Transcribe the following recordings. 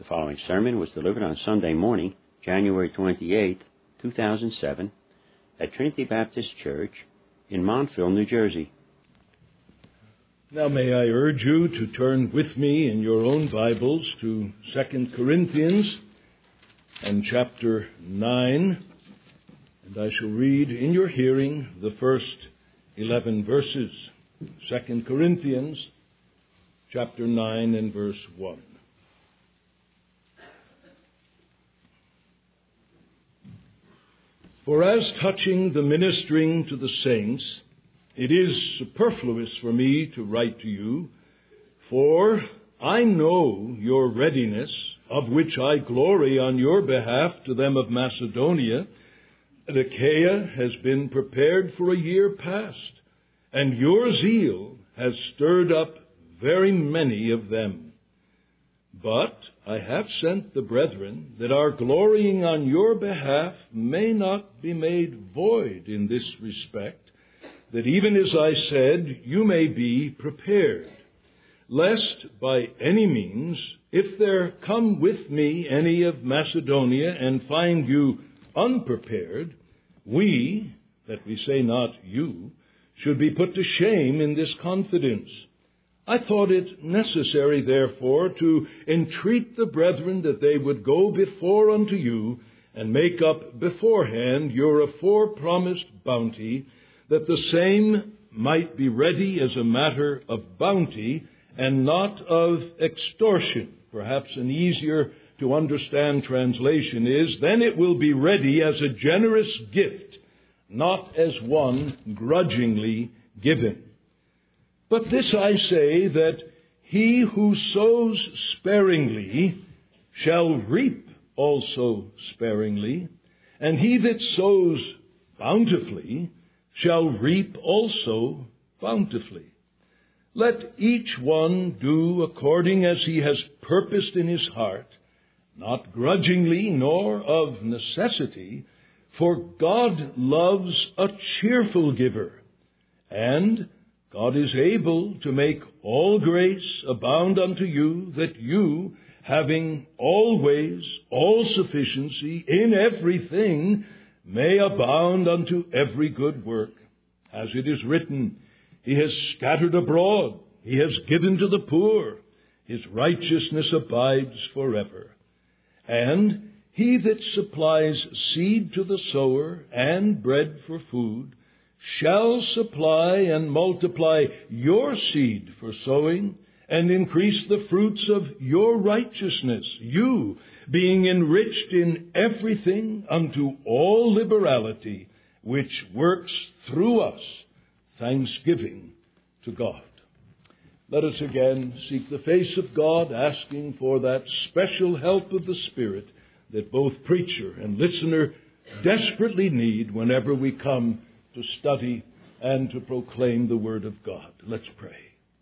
The following sermon was delivered on Sunday morning, January 28, 2007, at Trinity Baptist Church in Montville, New Jersey. Now may I urge you to turn with me in your own Bibles to 2 Corinthians and chapter 9, and I shall read in your hearing the first 11 verses. 2 Corinthians chapter 9 and verse 1. For as touching the ministering to the saints, it is superfluous for me to write to you, for I know your readiness, of which I glory on your behalf to them of Macedonia, that Achaia has been prepared for a year past, and your zeal has stirred up very many of them. But I have sent the brethren, that our glorying on your behalf may not be made void in this respect, that even as I said, you may be prepared, lest by any means, if there come with me any of Macedonia and find you unprepared, we, that we say not you, should be put to shame in this confidence. I thought it necessary, therefore, to entreat the brethren that they would go before unto you and make up beforehand your afore-promised bounty, that the same might be ready as a matter of bounty and not of extortion. Perhaps an easier to understand translation is, then it will be ready as a generous gift, not as one grudgingly given. But this I say, that he who sows sparingly shall reap also sparingly, and he that sows bountifully shall reap also bountifully. Let each one do according as he has purposed in his heart, not grudgingly nor of necessity, for God loves a cheerful giver, and God is able to make all grace abound unto you, that you, having always all sufficiency in everything, may abound unto every good work. As it is written, He has scattered abroad, He has given to the poor, His righteousness abides forever. And He that supplies seed to the sower and bread for food shall supply and multiply your seed for sowing, and increase the fruits of your righteousness, you being enriched in everything unto all liberality, which works through us thanksgiving to God. Let us again seek the face of God, asking for that special help of the Spirit that both preacher and listener desperately need whenever we come to study and to proclaim the Word of God. Let's pray.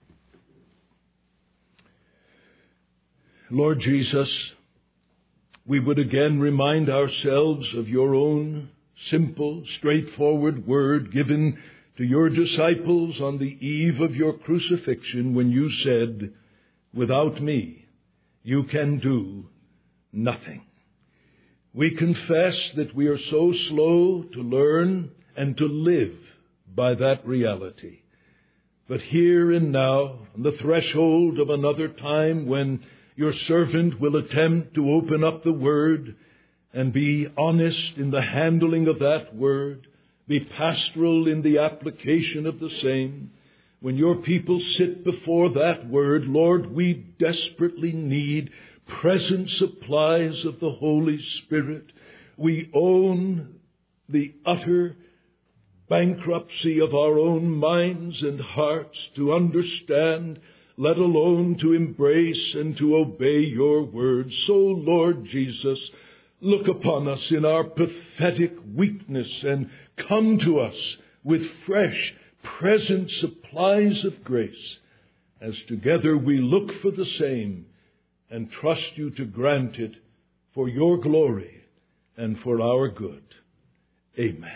Lord Jesus, we would again remind ourselves of your own simple, straightforward word given to your disciples on the eve of your crucifixion, when you said, "Without me, you can do nothing." We confess that we are so slow to learn and to live by that reality. But here and now, on the threshold of another time when your servant will attempt to open up the Word and be honest in the handling of that Word, be pastoral in the application of the same, when your people sit before that Word, Lord, we desperately need present supplies of the Holy Spirit. We own the utter bankruptcy of our own minds and hearts to understand, let alone to embrace and to obey your word. So, Lord Jesus, look upon us in our pathetic weakness and come to us with fresh, present supplies of grace, as together we look for the same and trust you to grant it for your glory and for our good. Amen.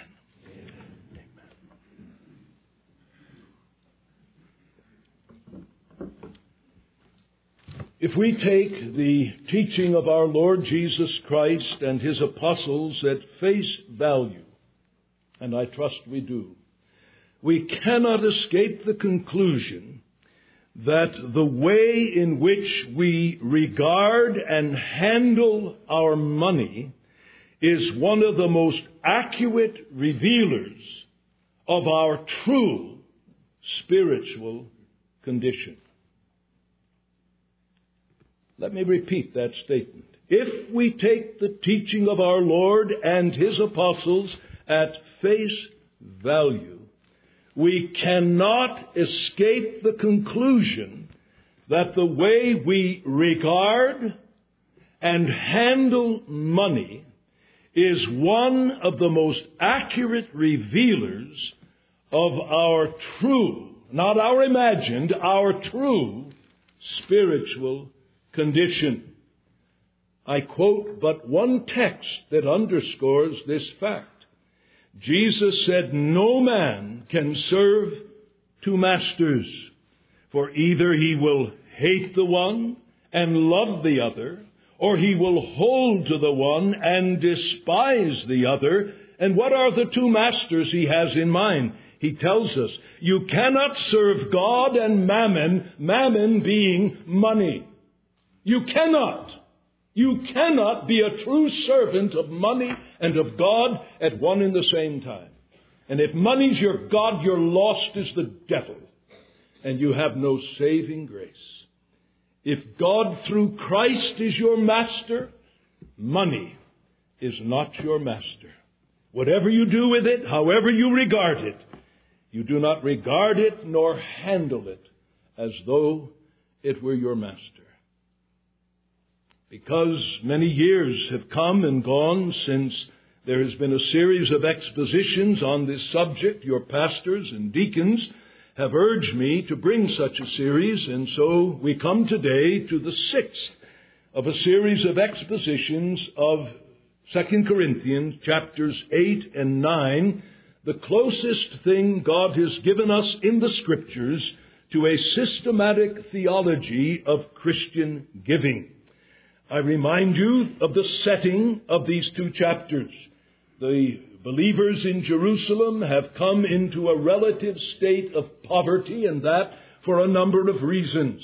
If we take the teaching of our Lord Jesus Christ and His apostles at face value, and I trust we do, we cannot escape the conclusion that the way in which we regard and handle our money is one of the most accurate revealers of our true spiritual condition. Let me repeat that statement. If we take the teaching of our Lord and His apostles at face value, we cannot escape the conclusion that the way we regard and handle money is one of the most accurate revealers of our true, not our imagined, our true spiritual condition. I quote but one text that underscores this fact. Jesus said, "No man can serve two masters, for either he will hate the one and love the other, or he will hold to the one and despise the other." And what are the two masters he has in mind? He tells us, you cannot serve God and mammon, mammon being money. You cannot. You cannot be a true servant of money and of God at one and the same time. And if money's your God, you're lost as the devil, and you have no saving grace. If God through Christ is your master, money is not your master. Whatever you do with it, however you regard it, you do not regard it nor handle it as though it were your master. Because many years have come and gone since there has been a series of expositions on this subject, your pastors and deacons have urged me to bring such a series, and so we come today to the sixth of a series of expositions of 2 Corinthians chapters 8 and 9, the closest thing God has given us in the Scriptures to a systematic theology of Christian giving. I remind you of the setting of these two chapters. The believers in Jerusalem have come into a relative state of poverty, and that for a number of reasons.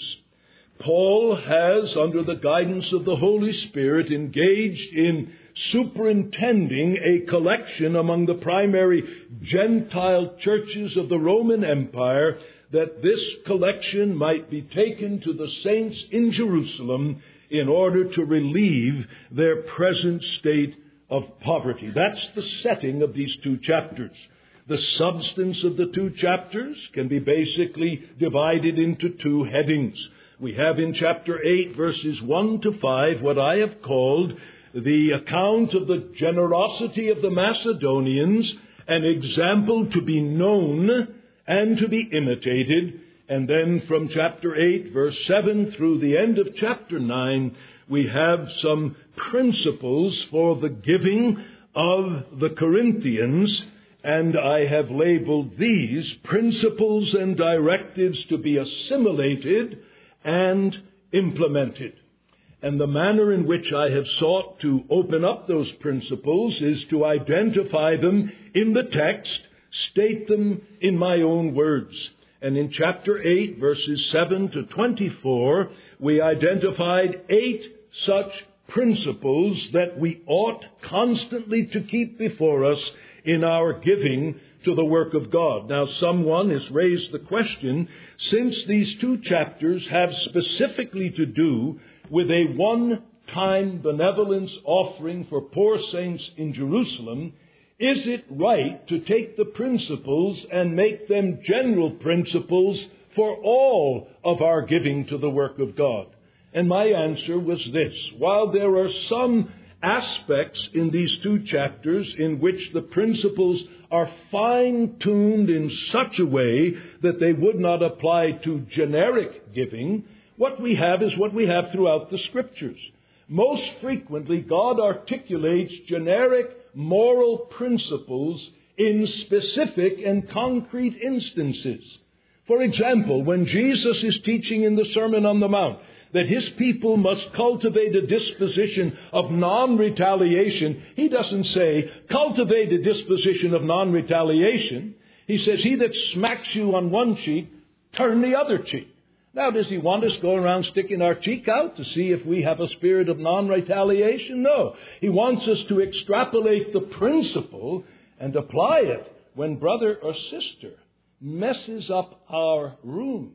Paul has, under the guidance of the Holy Spirit, engaged in superintending a collection among the primary Gentile churches of the Roman Empire, that this collection might be taken to the saints in Jerusalem in order to relieve their present state of poverty. That's the setting of these two chapters. The substance of the two chapters can be basically divided into two headings. We have in chapter 8, verses 1 to 5, what I have called the account of the generosity of the Macedonians, an example to be known and to be imitated. And then from chapter 8, verse 7 through the end of chapter 9, we have some principles for the giving of the Corinthians, and I have labeled these principles and directives to be assimilated and implemented. And the manner in which I have sought to open up those principles is to identify them in the text, state them in my own words. And in chapter 8, verses 7 to 24, we identified 8 such principles that we ought constantly to keep before us in our giving to the work of God. Now, someone has raised the question, since these two chapters have specifically to do with a one-time benevolence offering for poor saints in Jerusalem, is it right to take the principles and make them general principles for all of our giving to the work of God? And my answer was this. While there are some aspects in these two chapters in which the principles are fine-tuned in such a way that they would not apply to generic giving, what we have is what we have throughout the Scriptures. Most frequently, God articulates generic moral principles in specific and concrete instances. For example, when Jesus is teaching in the Sermon on the Mount, that His people must cultivate a disposition of non-retaliation, He doesn't say, cultivate a disposition of non-retaliation. He says, he that smacks you on one cheek, turn the other cheek. Now, does He want us going around sticking our cheek out to see if we have a spirit of non-retaliation? No. He wants us to extrapolate the principle and apply it when brother or sister messes up our room.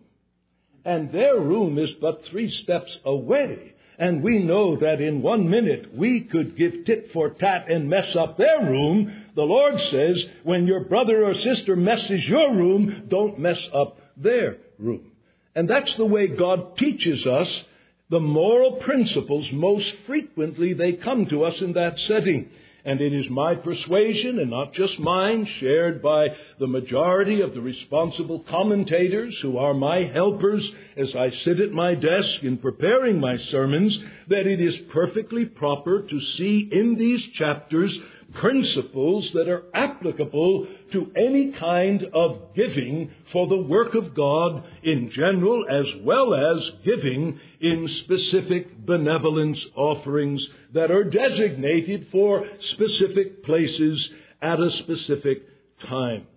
And their room is but 3 steps away. And we know that in 1 minute we could give tit for tat and mess up their room. The Lord says, when your brother or sister messes your room, don't mess up their room. And that's the way God teaches us the moral principles. Most frequently they come to us in that setting. And it is my persuasion, and not just mine, shared by the majority of the responsible commentators who are my helpers as I sit at my desk in preparing my sermons, that it is perfectly proper to see in these chapters principles that are applicable to any kind of giving for the work of God in general, as well as giving in specific benevolence offerings that are designated for specific places at a specific time.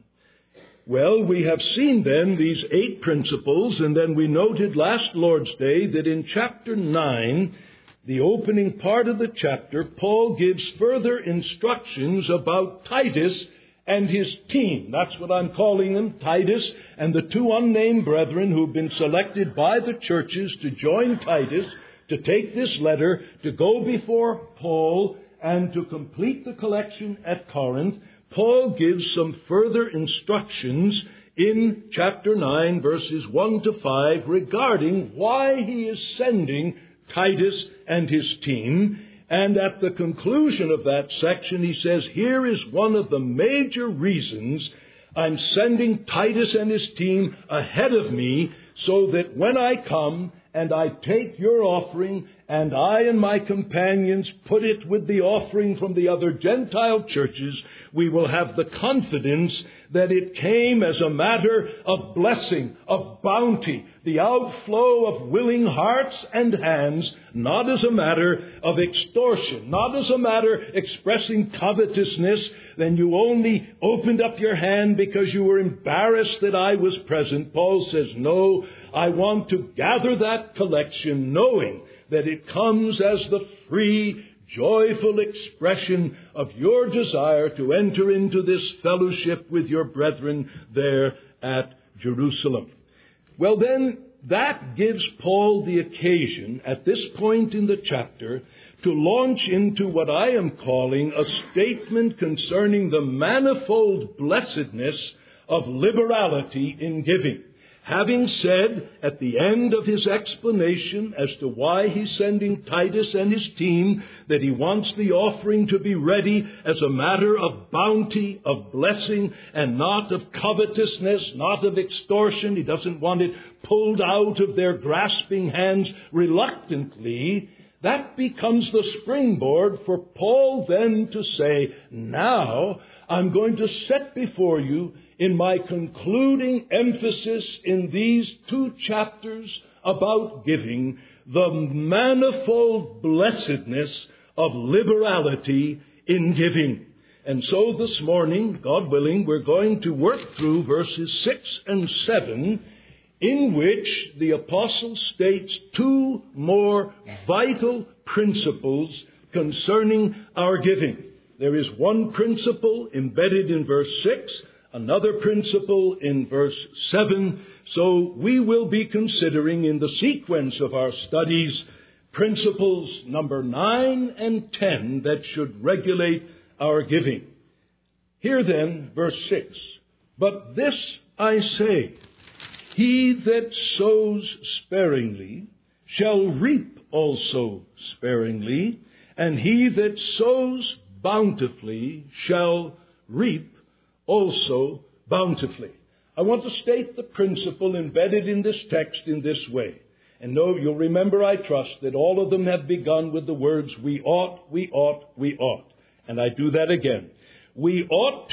Well, we have seen then these 8 principles, and then we noted last Lord's Day that in chapter 9, the opening part of the chapter, Paul gives further instructions about Titus and his team. That's what I'm calling them, Titus and the 2 unnamed brethren who've been selected by the churches to join Titus, to take this letter, to go before Paul, and to complete the collection at Corinth. Paul gives some further instructions in chapter 9, verses 1 to 5, regarding why he is sending Titus and his team. And at the conclusion of that section, he says, here is one of the major reasons I'm sending Titus and his team ahead of me, so that when I come and I take your offering, and I and my companions put it with the offering from the other Gentile churches, we will have the confidence that it came as a matter of blessing, of bounty, the outflow of willing hearts and hands, not as a matter of extortion, not as a matter expressing covetousness. Then you only opened up your hand because you were embarrassed that I was present. Paul says, no, I want to gather that collection knowing that it comes as the free, joyful expression of your desire to enter into this fellowship with your brethren there at Jerusalem. Well then, that gives Paul the occasion at this point in the chapter to launch into what I am calling a statement concerning the manifold blessedness of liberality in giving. Having said at the end of his explanation as to why he's sending Titus and his team that he wants the offering to be ready as a matter of bounty, of blessing, and not of covetousness, not of extortion. He doesn't want it pulled out of their grasping hands reluctantly. That becomes the springboard for Paul then to say, now I'm going to set before you in my concluding emphasis in these 2 chapters about giving, the manifold blessedness of liberality in giving. And so this morning, God willing, we're going to work through verses 6 and 7, in which the apostle states 2 more vital principles concerning our giving. There is one principle embedded in verse 6, another principle in verse 7. So we will be considering in the sequence of our studies principles number 9 and 10 that should regulate our giving. Here then, verse 6. But this I say, he that sows sparingly shall reap also sparingly, and he that sows bountifully shall reap also bountifully. I want to state the principle embedded in this text in this way. And no, you'll remember, I trust, that all of them have begun with the words, we ought, we ought, we ought. And I do that again. We ought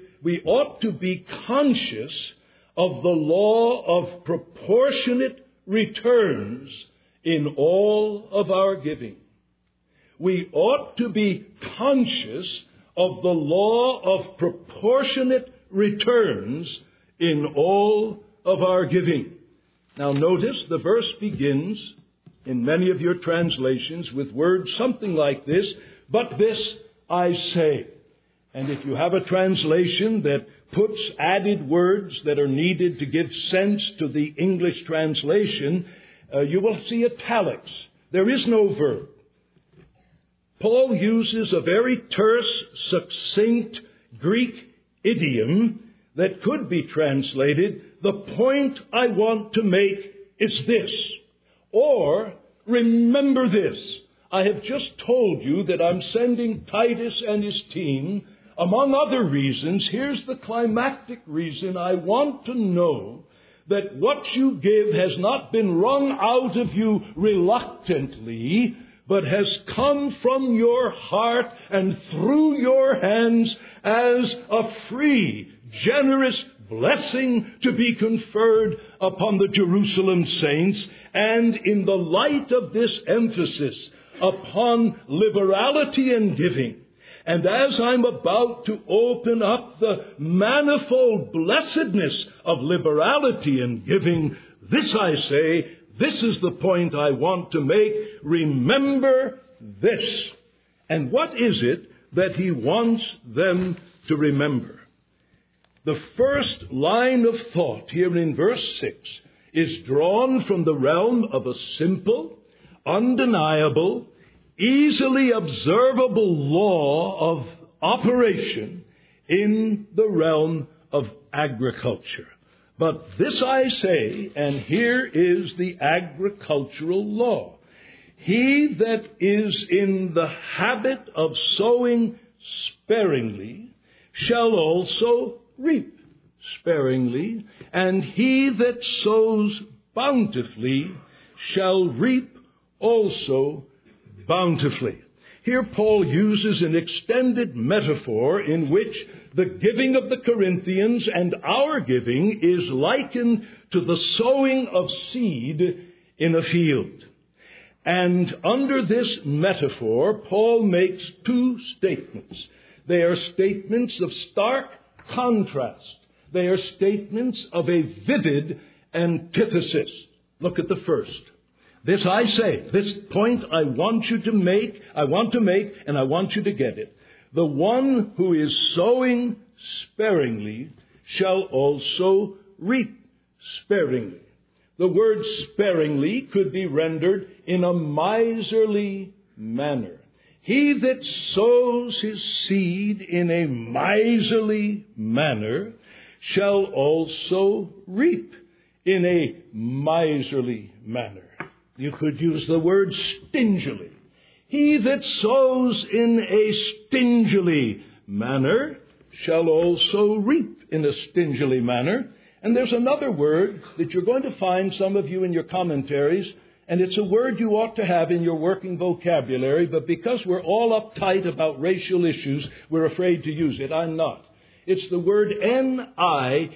to be conscious of the law of proportionate returns in all of our giving. We ought to be conscious of the law of proportionate returns in all of our giving. Now notice the verse begins in many of your translations with words something like this, "But this I say." And if you have a translation that puts added words that are needed to give sense to the English translation, you will see italics. There is no verb. Paul uses a very terse, succinct Greek idiom that could be translated, "The point I want to make is this," or "Remember this. I have just told you that I'm sending Titus and his team. Among other reasons, here's the climactic reason. I want to know that what you give has not been wrung out of you reluctantly, but has come from your heart and through your hands as a free, generous blessing to be conferred upon the Jerusalem saints, and in the light of this emphasis upon liberality and giving, and as I'm about to open up the manifold blessedness of liberality and giving, this I say, this is the point I want to make. Remember this. And what is it that he wants them to remember? The first line of thought here in verse 6 is drawn from the realm of a simple, undeniable, easily observable law of operation in the realm of agriculture. But this I say, and here is the agricultural law: he that is in the habit of sowing sparingly shall also reap sparingly, and he that sows bountifully shall reap also bountifully. Here Paul uses an extended metaphor in which the giving of the Corinthians and our giving is likened to the sowing of seed in a field. And under this metaphor, Paul makes two statements. They are statements of stark contrast. They are statements of a vivid antithesis. Look at the first. This I say, this point I want to make, and I want you to get it. The one who is sowing sparingly shall also reap sparingly. The word sparingly could be rendered in a miserly manner. He that sows his seed in a miserly manner shall also reap in a miserly manner. You could use the word stingily. He that sows in a stingily manner shall also reap in a stingily manner. And there's another word that you're going to find, some of you, in your commentaries, and it's a word you ought to have in your working vocabulary, but because we're all uptight about racial issues, we're afraid to use it. I'm not. It's the word niggardly.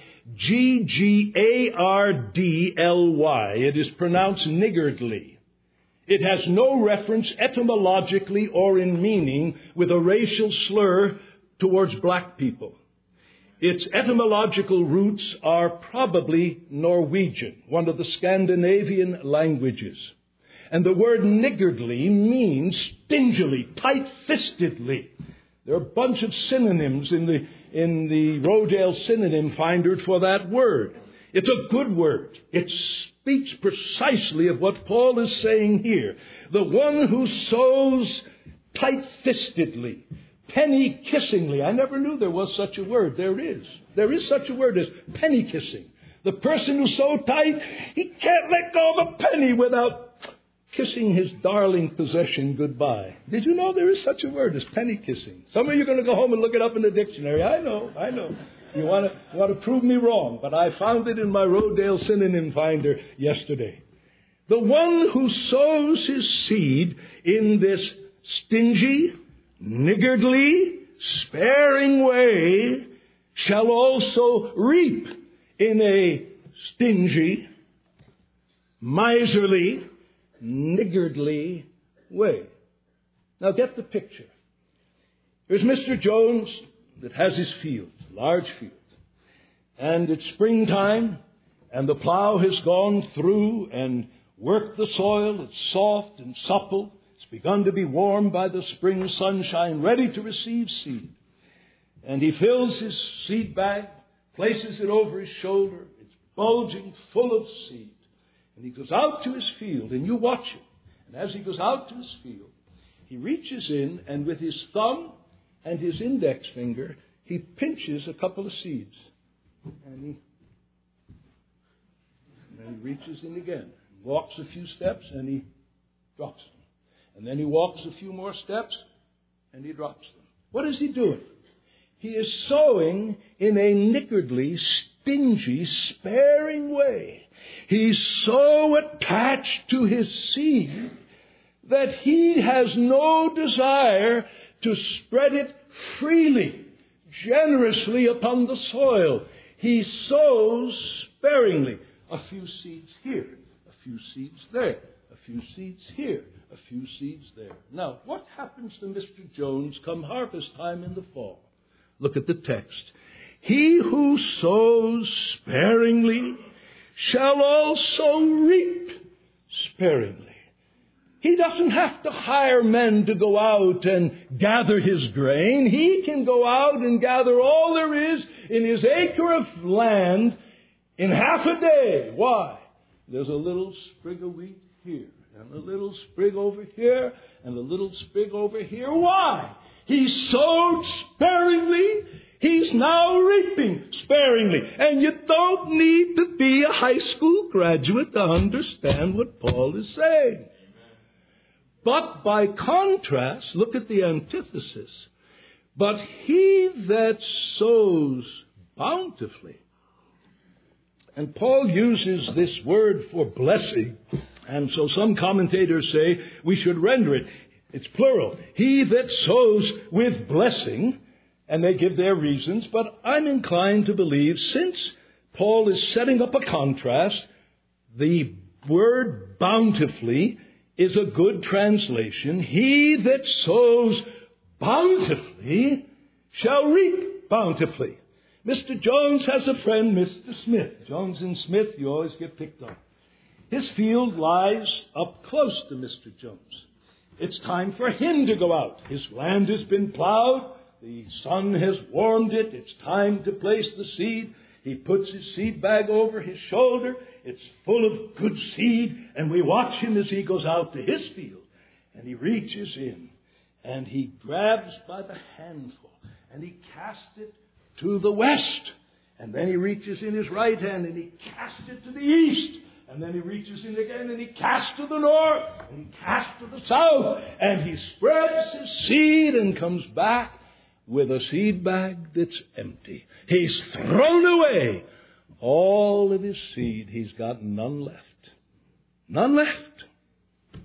It is pronounced niggardly. It has no reference etymologically or in meaning with a racial slur towards black people. Its etymological roots are probably Norwegian, one of the Scandinavian languages. And the word niggardly means stingily, tight-fistedly. There are a bunch of synonyms in the Rodale synonym finder for that word. It's a good word. It speaks precisely of what Paul is saying here. The one who sows tight-fistedly, penny-kissingly. I never knew there was such a word. There is. There is such a word as penny-kissing. The person who's so tight, he can't let go of a penny without kissing his darling possession goodbye. Did you know there is such a word as penny-kissing? Some of you are going to go home and look it up in the dictionary. I know. You want to prove me wrong, but I found it in my Rodale synonym finder yesterday. The one who sows his seed in this stingy, niggardly, sparing way shall also reap in a stingy, miserly, niggardly way. Now get the picture. Here's Mr. Jones that has his field, large field. And it's springtime, and the plow has gone through and worked the soil. It's soft and supple. It's begun to be warmed by the spring sunshine, ready to receive seed. And he fills his seed bag, places it over his shoulder. It's bulging, full of seed. And he goes out to his field, and you watch him. And as he goes out to his field, he reaches in, and with his thumb and his index finger, he pinches a couple of seeds. And then he reaches in again, walks a few steps, and he drops them. And then he walks a few more steps, and he drops them. What is he doing? He is sowing in a niggardly, stingy, sparing way. He's so attached to his seed that he has no desire to spread it freely, generously upon the soil. He sows sparingly. A few seeds here, a few seeds there, a few seeds here, a few seeds there. Now, what happens to Mr. Jones come harvest time in the fall? Look at the text. He who sows sparingly shall also reap sparingly. He doesn't have to hire men to go out and gather his grain. He can go out and gather all there is in his acre of land in half a day. Why? There's a little sprig of wheat here, and a little sprig over here, and a little sprig over here. Why? He sowed sparingly. He's now reaping sparingly. And you don't need to be a high school graduate to understand what Paul is saying. But by contrast, look at the antithesis. But he that sows bountifully. And Paul uses this word for blessing. And so some commentators say we should render it. It's plural. He that sows with blessing. And they give their reasons. But I'm inclined to believe, since Paul is setting up a contrast, the word bountifully is a good translation. He that sows bountifully shall reap bountifully. Mr. Jones has a friend, Mr. Smith. Jones and Smith, you always get picked on. His field lies up close to Mr. Jones. It's time for him to go out. His land has been plowed. The sun has warmed it. It's time to place the seed. He puts his seed bag over his shoulder. It's full of good seed, and we watch him as he goes out to his field. And he reaches in, and he grabs by the handful, and he casts it to the west. And then he reaches in his right hand, and he casts it to the east. And then he reaches in again, and he casts to the north, and he casts to the south. And he spreads his seed and comes back with a seed bag that's empty. He's thrown away all of his seed. He's got none left. None left.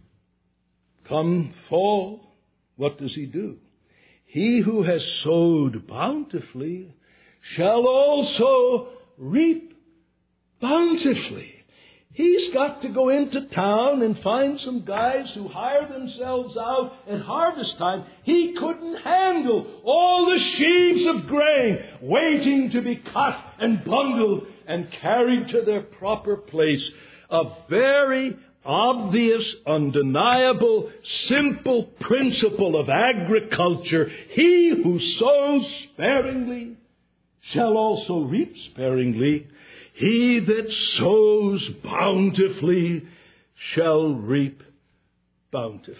Come fall, what does he do? He who has sowed bountifully shall also reap bountifully. He's got to go into town and find some guys who hire themselves out at harvest time. He couldn't handle all the sheaves of grain waiting to be cut and bundled and carried to their proper place. A very obvious, undeniable, simple principle of agriculture. He who sows sparingly shall also reap sparingly. He that sows bountifully shall reap bountifully.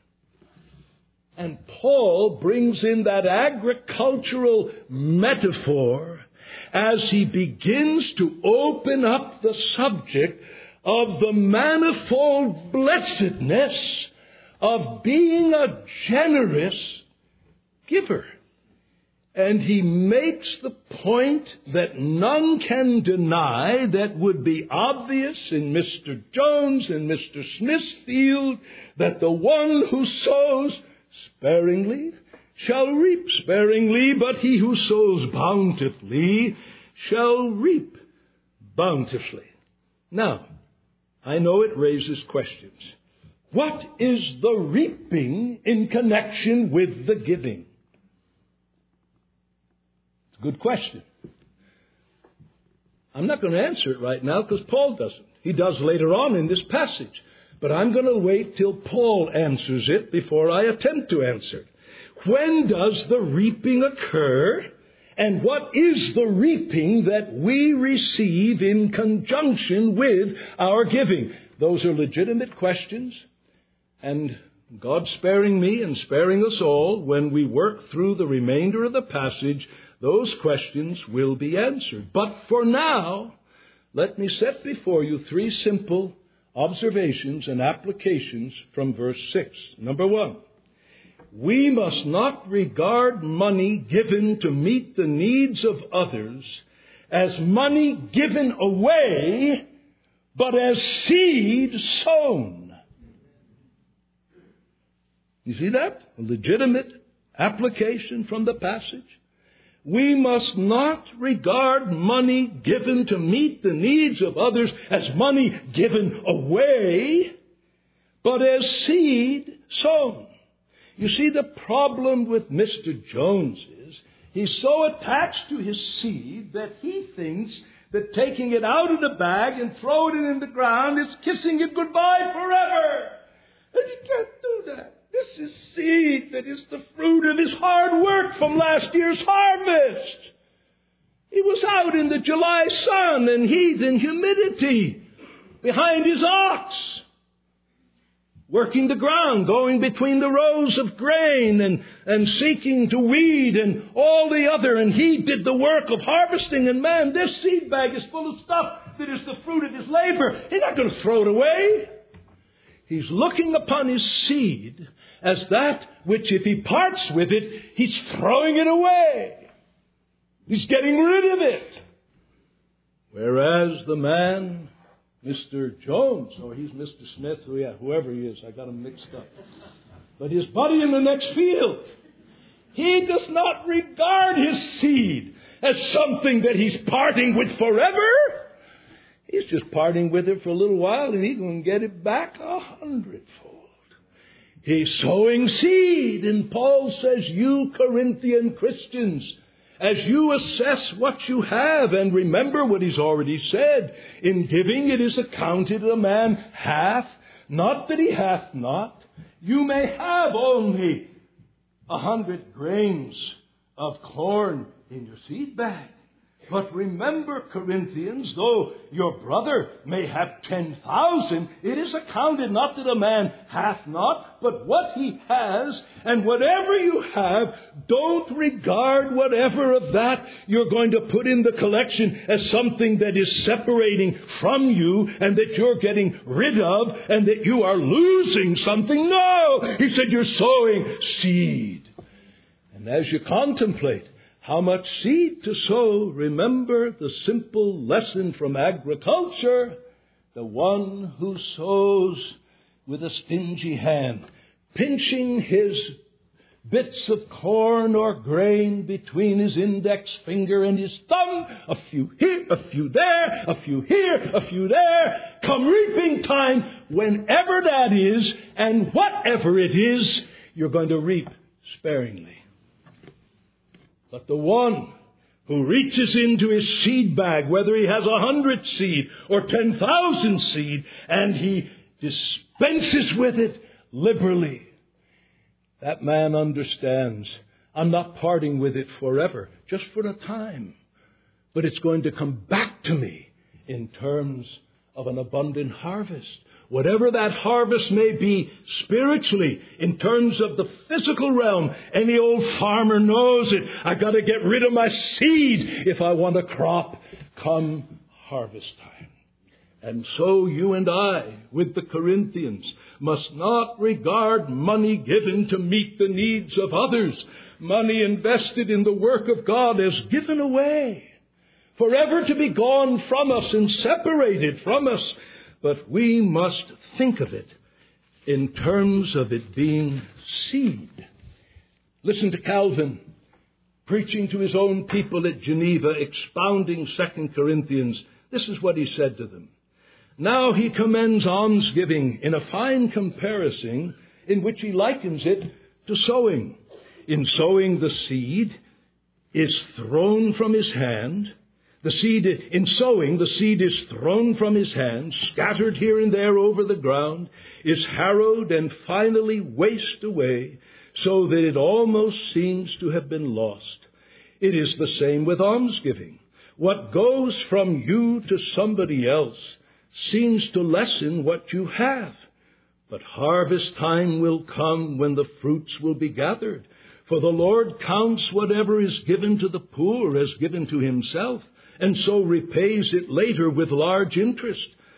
And Paul brings in that agricultural metaphor as he begins to open up the subject of the manifold blessedness of being a generous giver. And he makes the point that none can deny, that would be obvious in Mr. Jones and Mr. Smith's field, that the one who sows sparingly shall reap sparingly, but he who sows bountifully shall reap bountifully. Now, I know it raises questions. what is the reaping in connection with the giving? It's a good question. I'm not going to answer it right now because Paul doesn't. He does later on in this passage. But I'm going to wait till Paul answers it before I attempt to answer it. When does the reaping occur? And what is the reaping that we receive in conjunction with our giving? Those are legitimate questions. And God sparing me and sparing us all, when we work through the remainder of the passage, those questions will be answered. But for now, let me set before you three simple observations and applications from verse 6. Number 1, we must not regard money given to meet the needs of others as money given away, but as seed sown. You see that? A legitimate application from the passage. We must not regard money given to meet the needs of others as money given away, but as seed sown. You see, the problem with Mr. Jones is he's so attached to his seed that he thinks that taking it out of the bag and throwing it in the ground is kissing it goodbye forever. And you can't do that. This is seed that is the fruit of his hard work from last year's harvest. He was out in the July sun and heat and humidity behind his ox, working the ground, going between the rows of grain and seeking to weed and all the other. And he did the work of harvesting. And man, this seed bag is full of stuff that is the fruit of his labor. He's not going to throw it away. He's looking upon his seed as that which, if he parts with it, he's throwing it away. He's getting rid of it. Whereas the man, Mr. Jones, or he's Mr. Smith, whoever he is, I got him mixed up. But his buddy in the next field, he does not regard his seed as something that he's parting with forever. He's just parting with it for a little while, and he's going to get it back 100-fold. He's sowing seed, and Paul says, you Corinthian Christians, as you assess what you have, and remember what he's already said, in giving it is accounted a man hath, not that he hath not. You may have only 100 grains of corn in your seed bag. But remember, Corinthians, though your brother may have 10,000, it is accounted not that a man hath not, but what he has. And whatever you have, don't regard whatever of that you're going to put in the collection as something that is separating from you and that you're getting rid of and that you are losing something. No! He said you're sowing seed. And as you contemplate how much seed to sow, remember the simple lesson from agriculture. The one who sows with a stingy hand, pinching his bits of corn or grain between his index finger and his thumb, a few here, a few there, a few here, a few there. Come reaping time, whenever that is, and whatever it is, you're going to reap sparingly. But the one who reaches into his seed bag, whether he has 100 seed or 10,000 seed, and he dispenses with it liberally, that man understands, I'm not parting with it forever, just for a time. But it's going to come back to me in terms of an abundant harvest. Whatever that harvest may be spiritually, in terms of the physical realm, any old farmer knows it. I got to get rid of my seed if I want a crop come harvest time. And so you and I, with the Corinthians, must not regard money given to meet the needs of others, money invested in the work of God, as given away, forever to be gone from us and separated from us. But we must think of it in terms of it being seed. Listen to Calvin, preaching to his own people at Geneva, expounding 2 Corinthians. This is what he said to them. Now he commends almsgiving in a fine comparison in which he likens it to sowing. In sowing, the seed is thrown from his hand. In sowing, the seed is thrown from his hand, scattered here and there over the ground, is harrowed and finally wastes away, so that it almost seems to have been lost. It is the same with almsgiving. What goes from you to somebody else seems to lessen what you have. But harvest time will come when the fruits will be gathered. For the Lord counts whatever is given to the poor as given to himself, and so repays it later with large interest.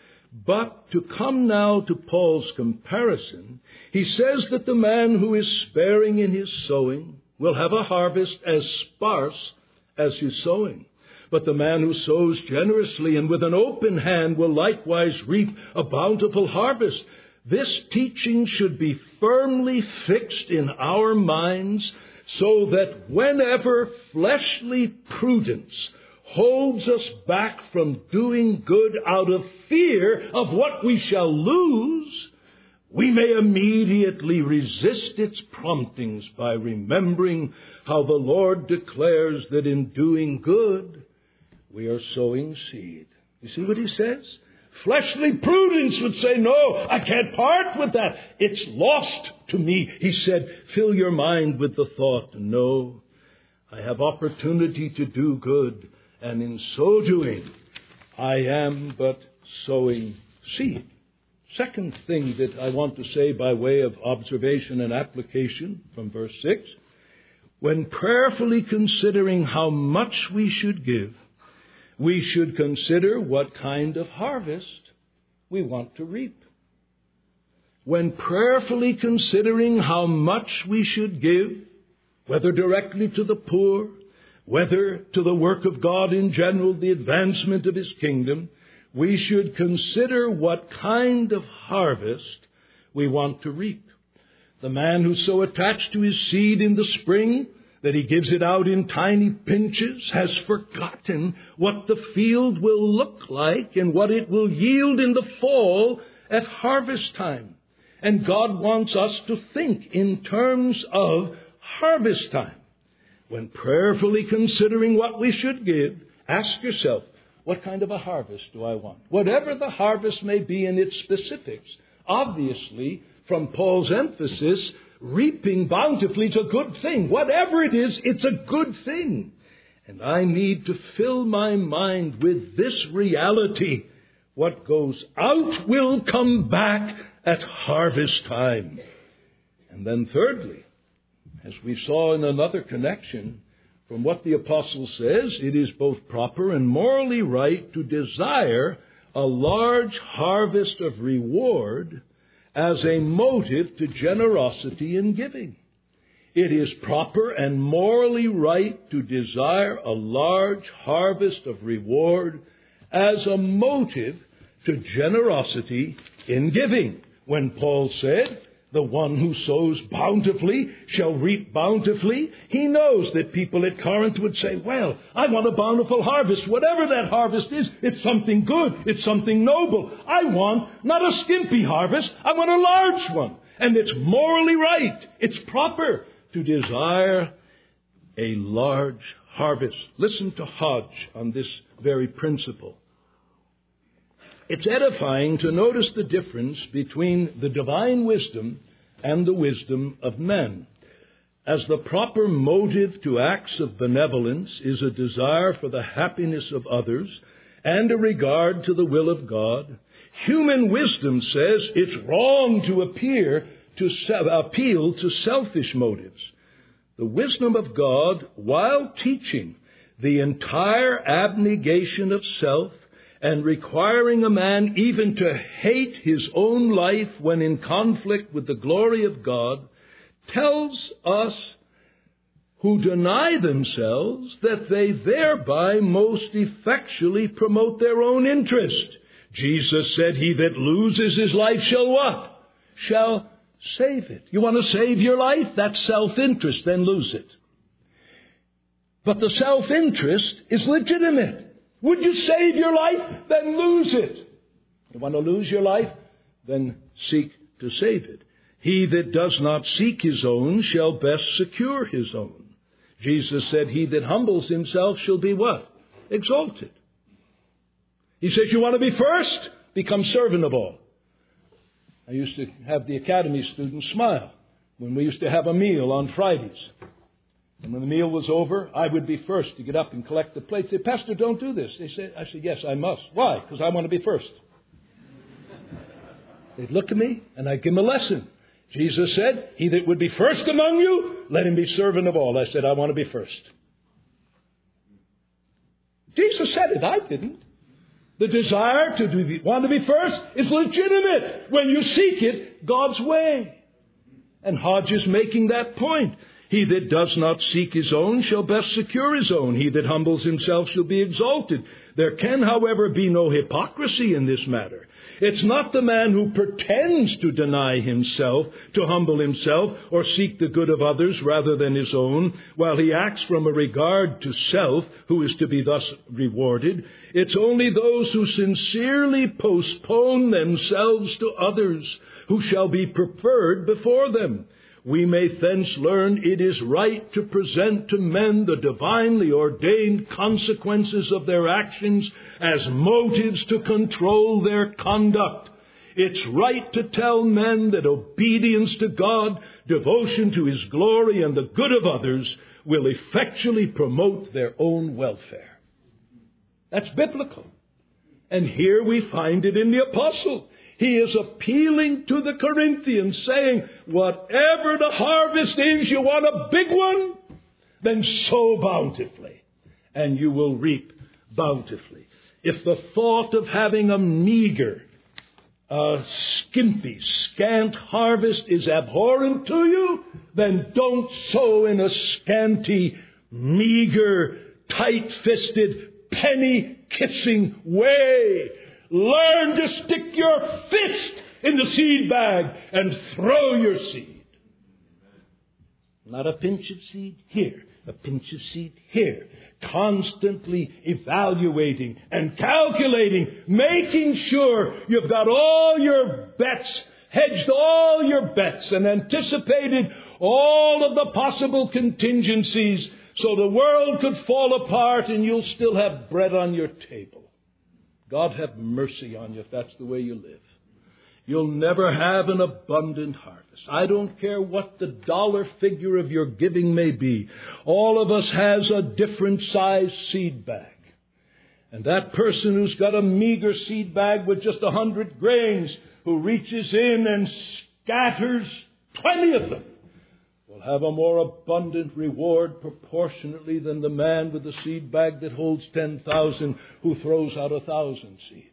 But to come now to Paul's comparison, he says that the man who is sparing in his sowing will have a harvest as sparse as his sowing. But the man who sows generously and with an open hand will likewise reap a bountiful harvest. This teaching should be firmly fixed in our minds so that whenever fleshly prudence holds us back from doing good out of fear of what we shall lose, we may immediately resist its promptings by remembering how the Lord declares that in doing good, we are sowing seed. You see what he says? Fleshly prudence would say, no, I can't part with that. It's lost to me. He said, fill your mind with the thought, no, I have opportunity to do good, and in so doing, I am but sowing seed. Second thing that I want to say by way of observation and application from verse 6, when prayerfully considering how much we should give, we should consider what kind of harvest we want to reap. When prayerfully considering how much we should give, whether directly to the poor, whether to the work of God in general, the advancement of His kingdom, we should consider what kind of harvest we want to reap. The man who's so attached to his seed in the spring that he gives it out in tiny pinches has forgotten what the field will look like and what it will yield in the fall at harvest time. And God wants us to think in terms of harvest time. When prayerfully considering what we should give, ask yourself, what kind of a harvest do I want? Whatever the harvest may be in its specifics. Obviously, from Paul's emphasis, reaping bountifully is a good thing. Whatever it is, it's a good thing. And I need to fill my mind with this reality. What goes out will come back at harvest time. And then thirdly, as we saw in another connection, from what the apostle says, it is both proper and morally right to desire a large harvest of reward as a motive to generosity in giving. It is proper and morally right to desire a large harvest of reward as a motive to generosity in giving. When Paul said, the one who sows bountifully shall reap bountifully, he knows that people at Corinth would say, well, I want a bountiful harvest. Whatever that harvest is, it's something good. It's something noble. I want not a skimpy harvest. I want a large one. And it's morally right. It's proper to desire a large harvest. Listen to Hodge on this very principle. It's edifying to notice the difference between the divine wisdom and the wisdom of men. As the proper motive to acts of benevolence is a desire for the happiness of others and a regard to the will of God, human wisdom says it's wrong to appeal to selfish motives. The wisdom of God, while teaching the entire abnegation of self, and requiring a man even to hate his own life when in conflict with the glory of God, tells us who deny themselves that they thereby most effectually promote their own interest. Jesus said, he that loses his life shall what? Shall save it. You want to save your life? That's self-interest, then lose it. But the self-interest is legitimate. Would you save your life? Then lose it. You want to lose your life? Then seek to save it. He that does not seek his own shall best secure his own. Jesus said, he that humbles himself shall be what? Exalted. He says, you want to be first? Become servant of all. I used to have the academy students smile when we used to have a meal on Fridays. And when the meal was over, I would be first to get up and collect the plates. They said, Pastor, don't do this. I said, yes, I must. Why? Because I want to be first. They'd look at me and I'd give them a lesson. Jesus said, he that would be first among you, let him be servant of all. I said, I want to be first. Jesus said it, I didn't. The desire to want to be first is legitimate when you seek it God's way. And Hodge is making that point. He that does not seek his own shall best secure his own. He that humbles himself shall be exalted. There can, however, be no hypocrisy in this matter. It's not the man who pretends to deny himself, to humble himself, or seek the good of others rather than his own, while he acts from a regard to self, who is to be thus rewarded. It's only those who sincerely postpone themselves to others, who shall be preferred before them. We may thence learn it is right to present to men the divinely ordained consequences of their actions as motives to control their conduct. It's right to tell men that obedience to God, devotion to His glory, and the good of others will effectually promote their own welfare. That's biblical. And here we find it in the apostle. He is appealing to the Corinthians, saying, whatever the harvest is, you want a big one? Then sow bountifully, and you will reap bountifully. If the thought of having a meager, skimpy, scant harvest is abhorrent to you, then don't sow in a scanty, meager, tight-fisted, penny-kissing way. Learn to stick your fist in the seed bag and throw your seed. Not a pinch of seed here, a pinch of seed here. Constantly evaluating and calculating, making sure you've got all your bets, hedged all your bets, and anticipated all of the possible contingencies so the world could fall apart and you'll still have bread on your table. God have mercy on you if that's the way you live. You'll never have an abundant harvest. I don't care what the dollar figure of your giving may be. All of us has a different size seed bag. And that person who's got a meager seed bag with just 100 grains, who reaches in and scatters 20 of them, will have a more abundant reward proportionately than the man with the seed bag that holds 10,000 who throws out 1,000 seeds.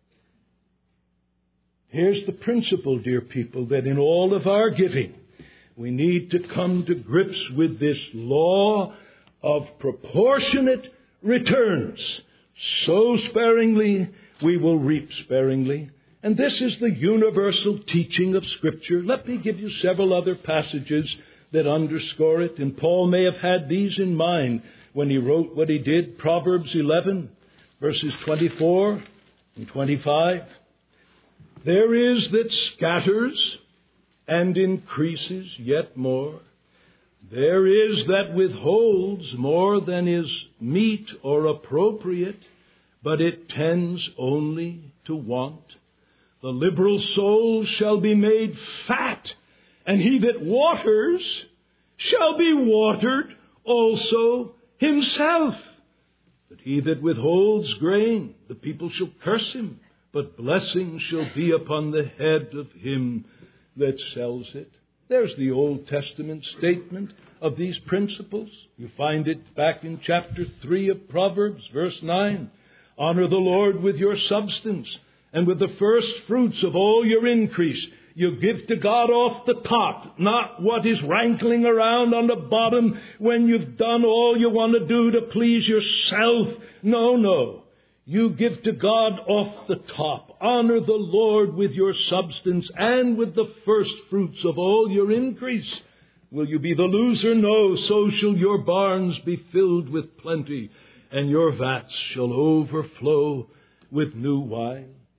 Here's the principle, dear people, that in all of our giving, we need to come to grips with this law of proportionate returns. Sow sparingly, we will reap sparingly. And this is the universal teaching of Scripture. Let me give you several other passages that underscore it. And Paul may have had these in mind when he wrote what he did. Proverbs 11, verses 24 and 25. There is that scatters and increases yet more. There is that withholds more than is meet or appropriate, but it tends only to want. The liberal soul shall be made fat, and he that waters shall be watered also himself. But he that withholds grain, the people shall curse him, but blessing shall be upon the head of him that sells it. There's the Old Testament statement of these principles. You find it back in chapter 3 of Proverbs, verse 9. Honor the Lord with your substance, and with the first fruits of all your increase. You give to God off the top, not what is rankling around on the bottom when you've done all you want to do to please yourself. No. You give to God off the top. Honor the Lord with your substance and with the first fruits of all your increase. Will you be the loser? No, so shall your barns be filled with plenty, and your vats shall overflow with new wine.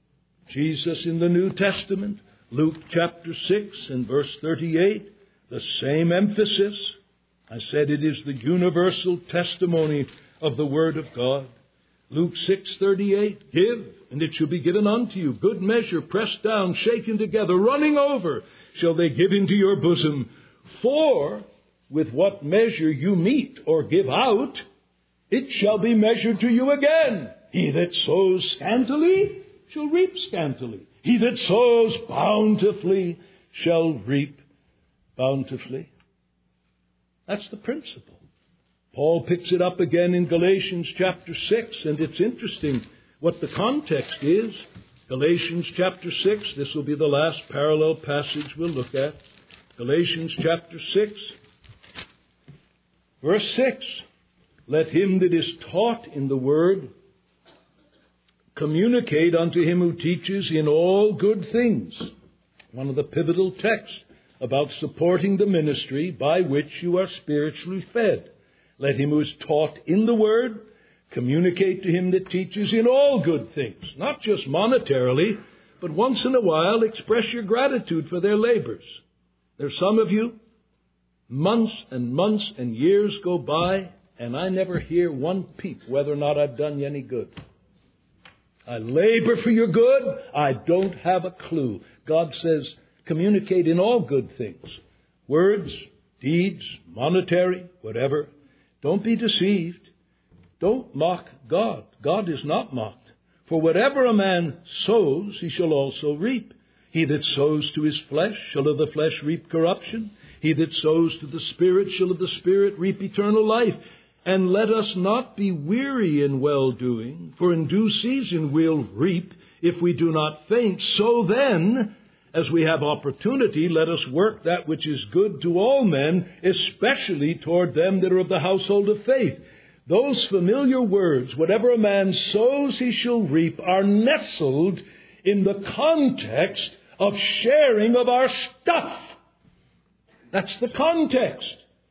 Jesus in the New Testament, Luke chapter 6 and verse 38, the same emphasis. I said it is the universal testimony of the Word of God. Luke 6:38, give, and it shall be given unto you. Good measure, pressed down, shaken together, running over, shall they give into your bosom. For with what measure you mete or give out, it shall be measured to you again. He that sows scantily shall reap scantily. He that sows bountifully shall reap bountifully. That's the principle. Paul picks it up again in Galatians chapter 6, and it's interesting what the context is. Galatians chapter 6, this will be the last parallel passage we'll look at. Galatians chapter 6, verse 6. Let him that is taught in the word communicate unto him who teaches in all good things. One of the pivotal texts about supporting the ministry by which you are spiritually fed. Let him who is taught in the Word communicate to him that teaches in all good things. Not just monetarily, but once in a while express your gratitude for their labors. There's some of you, months and years go by, and I never hear one peep whether or not I've done you any good. I labor for your good. I don't have a clue. God says, communicate in all good things. Words, deeds, monetary, whatever. Don't be deceived. Don't mock God. God is not mocked. For whatever a man sows, he shall also reap. He that sows to his flesh shall of the flesh reap corruption. He that sows to the Spirit shall of the Spirit reap eternal life. And let us not be weary in well-doing, for in due season we'll reap if we do not faint. So then, as we have opportunity, let us work that which is good to all men, especially toward them that are of the household of faith. Those familiar words, whatever a man sows he shall reap, are nestled in the context of sharing of our stuff. That's the context.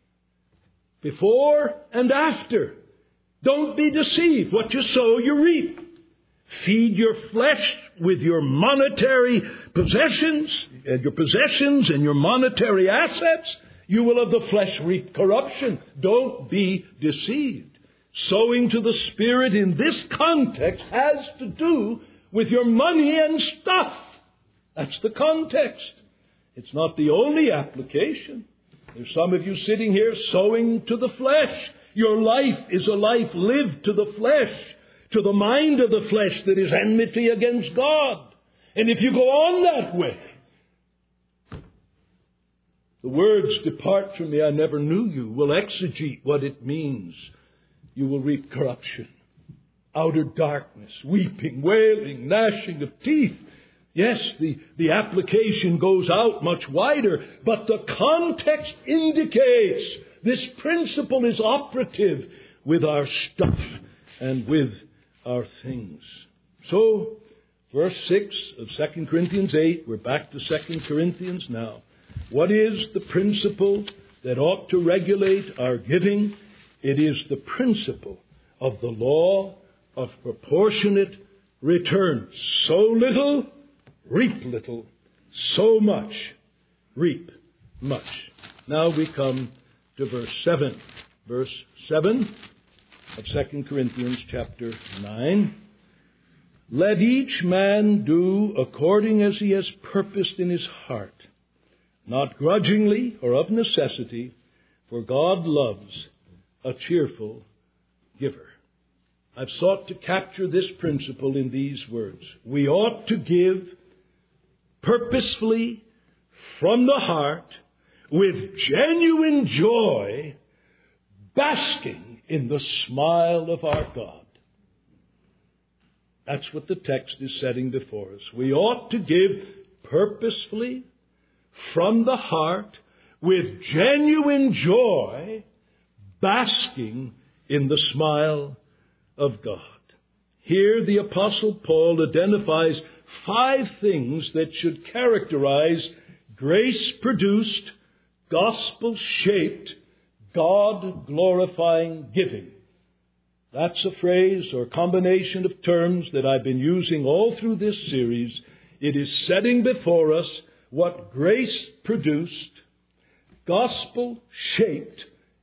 Before and after. Don't be deceived. What you sow, you reap. Feed your flesh with your monetary possessions, and your monetary assets. You will of the flesh reap corruption. Don't be deceived. Sowing to the Spirit in this context has to do with your money and stuff. That's the context. It's not the only application. There's some of you sitting here sowing to the flesh. Your life is a life lived to the flesh, to the mind of the flesh that is enmity against God. And if you go on that way, the words, depart from me, I never knew you, will exegete what it means. You will reap corruption, outer darkness, weeping, wailing, gnashing of teeth. Yes, the application goes out much wider, but the context indicates this principle is operative with our stuff and with our things. So, verse 6 of 2 Corinthians 8, we're back to 2 Corinthians now. What is the principle that ought to regulate our giving? It is the principle of the law of proportionate return. Sow little, reap little. Sow much, reap much. Now we come to verse 7. Verse 7 of 2 Corinthians chapter 9. Let each man do according as he has purposed in his heart, not grudgingly or of necessity, for God loves a cheerful giver. I've sought to capture this principle in these words. We ought to give purposefully from the heart with genuine joy, basking in the smile of our God. That's what the text is setting before us. We ought to give purposefully from the heart with genuine joy, basking in the smile of God. Here the Apostle Paul identifies 5 things that should characterize grace-produced, gospel-shaped, God-glorifying giving. That's a phrase or combination of terms that I've been using all through this series. It is setting before us what grace-produced, gospel-shaped,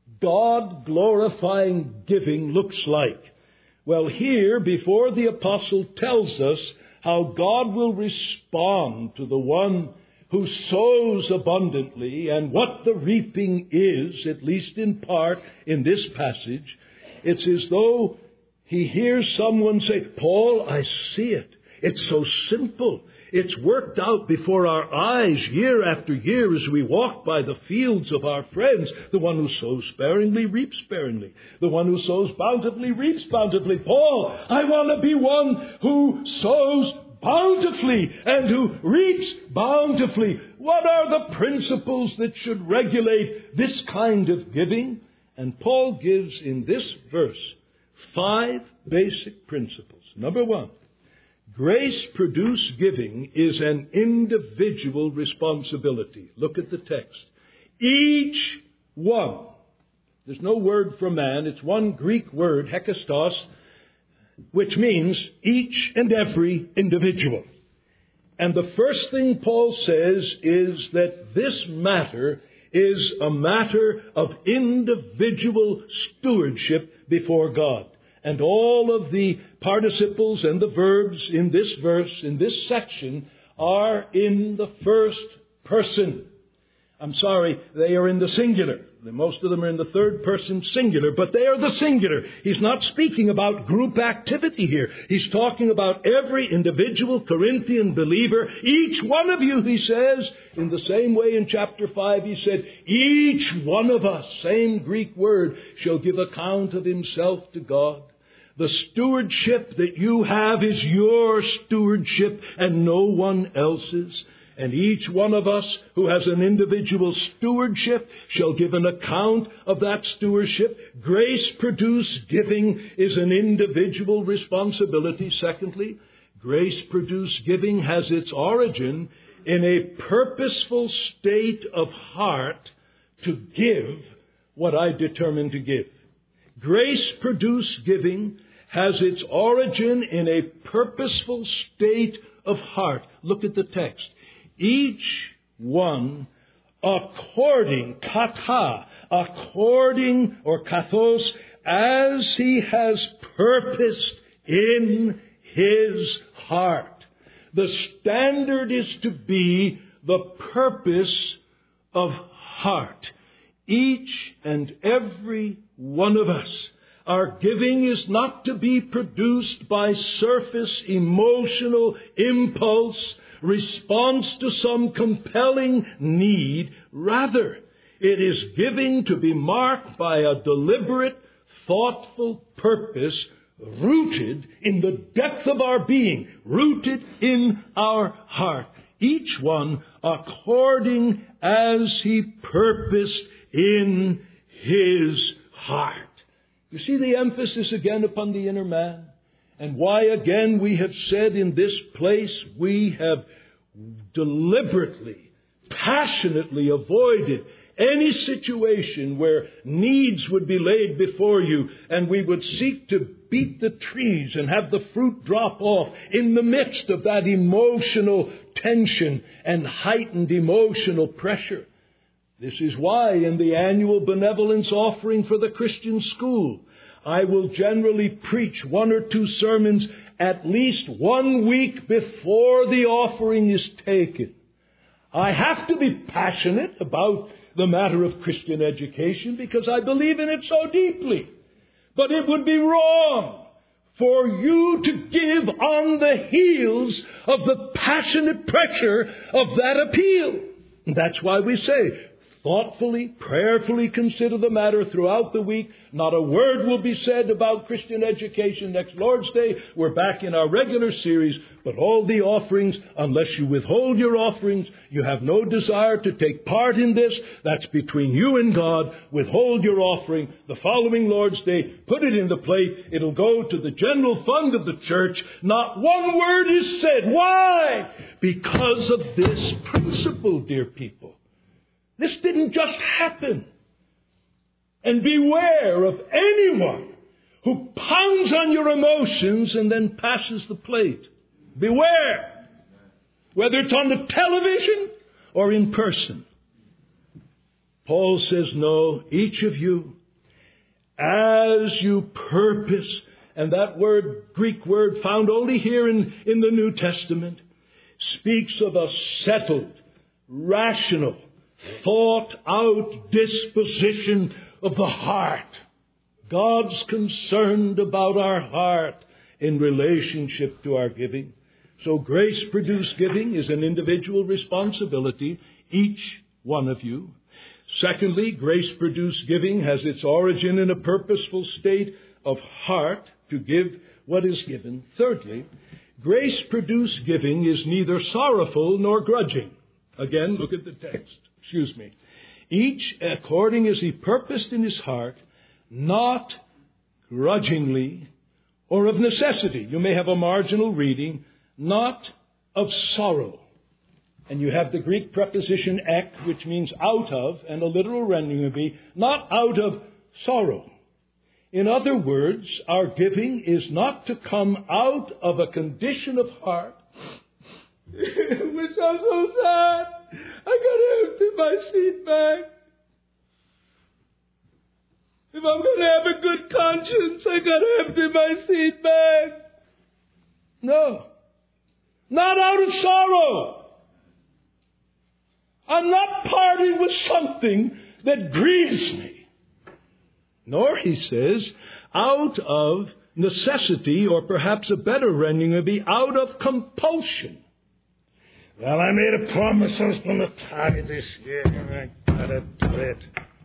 God-glorifying giving looks like. Well, here, before the apostle tells us how God will respond to the one who sows abundantly and what the reaping is, at least in part, in this passage, it's as though he hears someone say, Paul, I see it. It's so simple. It's worked out before our eyes year after year as we walk by the fields of our friends. The one who sows sparingly reaps sparingly. The one who sows bountifully reaps bountifully. Paul, I want to be one who sows bountifully and who reaps bountifully. What are the principles that should regulate this kind of giving? And Paul gives in this verse 5 basic principles. Number 1, grace-produced giving is an individual responsibility. Look at the text. Each one. There's no word for man. It's one Greek word, hekastos, which means each and every individual. And the first thing Paul says is that this matter is a matter of individual stewardship before God. And all of the participles and the verbs in this verse, in this section, are in the first person. I'm sorry, they are in the singular. Most of them are in the third person singular, but they are the singular. He's not speaking about group activity here. He's talking about every individual Corinthian believer. Each one of you, he says, in the same way in chapter 5, he said, each one of us, same Greek word, shall give account of himself to God. The stewardship that you have is your stewardship and no one else's. And each one of us who has an individual stewardship shall give an account of that stewardship. Grace-produced giving is an individual responsibility. Secondly, grace-produced giving has its origin in a purposeful state of heart to give what I determine to give. Grace-produced giving has its origin in a purposeful state of heart. Look at the text. Each one according, according or kathos, as he has purposed in his heart. The standard is to be the purpose of heart. Each and every one of us, our giving is not to be produced by surface emotional impulse, response to some compelling need. Rather, it is giving to be marked by a deliberate, thoughtful purpose rooted in the depth of our being, rooted in our heart. Each one according as he purposed in his heart. You see the emphasis again upon the inner man? And why again we have said in this place we have deliberately, passionately avoided any situation where needs would be laid before you and we would seek to beat the trees and have the fruit drop off in the midst of that emotional tension and heightened emotional pressure. This is why in the annual benevolence offering for the Christian school, I will generally preach 1 or 2 sermons at least 1 week before the offering is taken. I have to be passionate about the matter of Christian education because I believe in it so deeply. But it would be wrong for you to give on the heels of the passionate pressure of that appeal. And that's why we say, thoughtfully, prayerfully consider the matter throughout the week. Not a word will be said about Christian education next Lord's Day. We're back in our regular series. But all the offerings, unless you withhold your offerings, you have no desire to take part in this. That's between you and God. Withhold your offering. The following Lord's Day, put it in the plate. It'll go to the general fund of the church. Not one word is said. Why? Because of this principle, dear people. This didn't just happen. And beware of anyone who pounds on your emotions and then passes the plate. Beware, whether it's on the television or in person. Paul says, no, each of you, as you purpose, and that Greek word found only here in the New Testament, speaks of a settled, rational, thought-out disposition of the heart. God's concerned about our heart in relationship to our giving. So grace-produced giving is an individual responsibility, each one of you. Secondly, grace-produced giving has its origin in a purposeful state of heart to give what is given. Thirdly, grace-produced giving is neither sorrowful nor grudging. Again, look at the text. Each according as he purposed in his heart, not grudgingly or of necessity. You may have a marginal reading, not of sorrow. And you have the Greek preposition ek, which means out of, and a literal rendering would be not out of sorrow. In other words, our giving is not to come out of a condition of heart which I'm so sad. I got to empty my seed bag. If I'm going to have a good conscience, I got to empty my seed bag. No. Not out of sorrow. I'm not parting with something that grieves me. Nor, he says, out of necessity, or perhaps a better rendering would be out of compulsion. Well, I made a promise I was going to tithe this year, and I got to do it.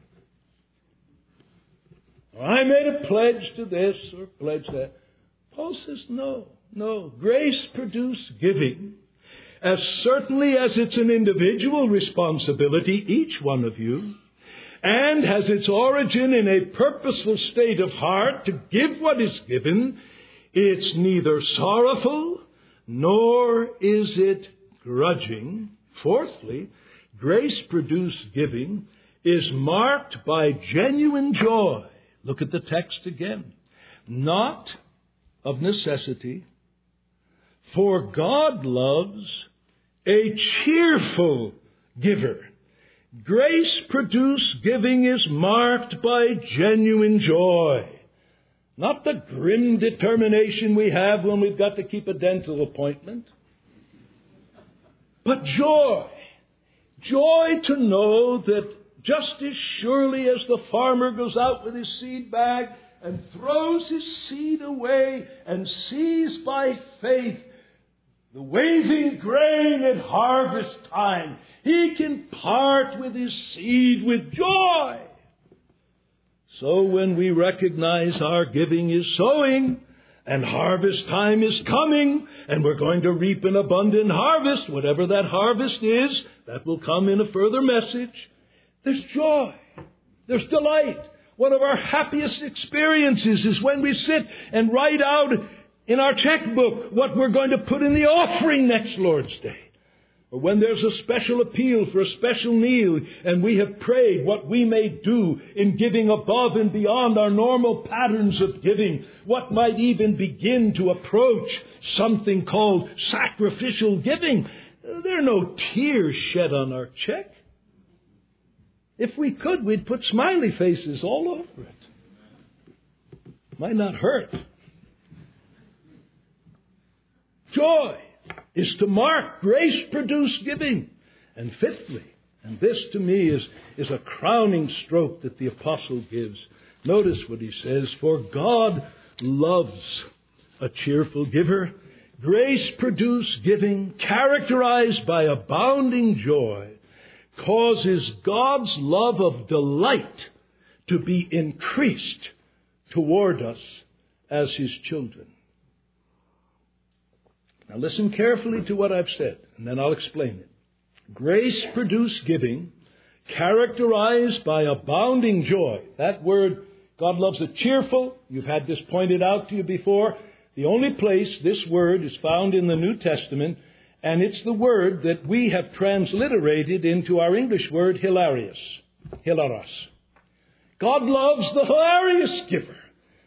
Or I made a pledge to this or pledge that. Paul says, no. Grace-produced giving, as certainly as it's an individual responsibility, each one of you, and has its origin in a purposeful state of heart to give what is given, it's neither sorrowful nor is it grudging. Fourthly, grace-produced giving is marked by genuine joy. Look at the text again. Not of necessity, for God loves a cheerful giver. Grace-produced giving is marked by genuine joy. Not the grim determination we have when we've got to keep a dental appointment. But joy. Joy to know that just as surely as the farmer goes out with his seed bag and throws his seed away and sees by faith the waving grain at harvest time, he can part with his seed with joy. So when we recognize our giving is sowing and harvest time is coming and we're going to reap an abundant harvest, whatever that harvest is, that will come in a further message, there's joy. There's delight. One of our happiest experiences is when we sit and write out in our checkbook what we're going to put in the offering next Lord's Day. Or when there's a special appeal for a special meal and we have prayed what we may do in giving above and beyond our normal patterns of giving, what might even begin to approach something called sacrificial giving. There are no tears shed on our check. If we could, we'd put smiley faces all over it. Might not hurt. Joy is to mark grace-produced giving. And fifthly, and this to me is a crowning stroke that the apostle gives. Notice what he says, for God loves a cheerful giver. Grace-produced giving, characterized by abounding joy, causes God's love of delight to be increased toward us as His children. Now listen carefully to what I've said, and then I'll explain it. Grace-produced giving, characterized by abounding joy. That word, God loves a cheerful. You've had this pointed out to you before. The only place this word is found in the New Testament, and it's the word that we have transliterated into our English word, hilarious. Hilaros. God loves the hilarious giver,